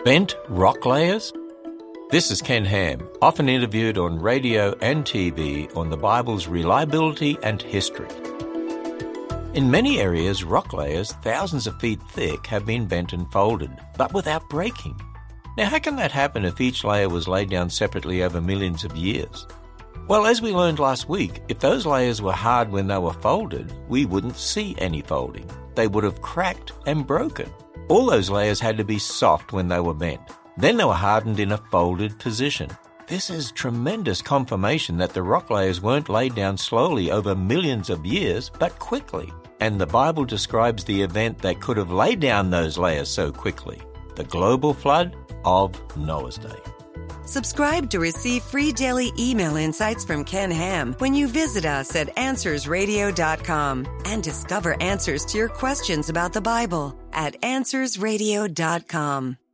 Bent rock layers? This is Ken Ham, often interviewed on radio and TV on the Bible's reliability and history. In many areas, rock layers thousands of feet thick have been bent and folded, but without breaking. Now, how can that happen if each layer was laid down separately over millions of years? Well, as we learned last week, if those layers were hard when they were folded, we wouldn't see any folding. They would have cracked and broken. All those layers had to be soft when they were bent. Then they were hardened in a folded position. This is tremendous confirmation that the rock layers weren't laid down slowly over millions of years, but quickly. And the Bible describes the event that could have laid down those layers so quickly: the global flood of Noah's day. Subscribe to receive free daily email insights from Ken Ham when you visit us at AnswersRadio.com and discover answers to your questions about the Bible at AnswersRadio.com.